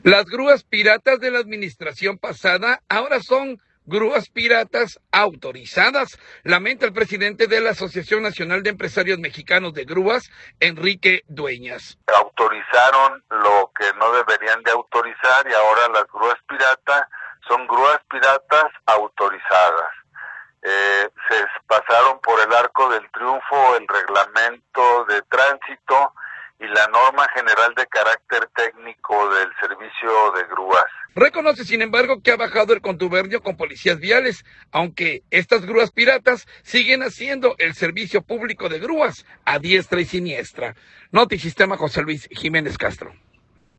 Las grúas piratas de la administración pasada ahora son grúas piratas autorizadas, lamenta el presidente de la Asociación Nacional de Empresarios Mexicanos de Grúas, Enrique Dueñas. Autorizaron lo que no deberían de autorizar y ahora las grúas piratas son grúas piratas autorizadas. Se pasaron por el arco del triunfo el reglamento de tránsito y la norma general de carácter técnico del servicio de grúas. Reconoce, sin embargo, que ha bajado el contubernio con policías viales, aunque estas grúas piratas siguen haciendo el servicio público de grúas a diestra y siniestra. Notisistema, José Luis Jiménez Castro.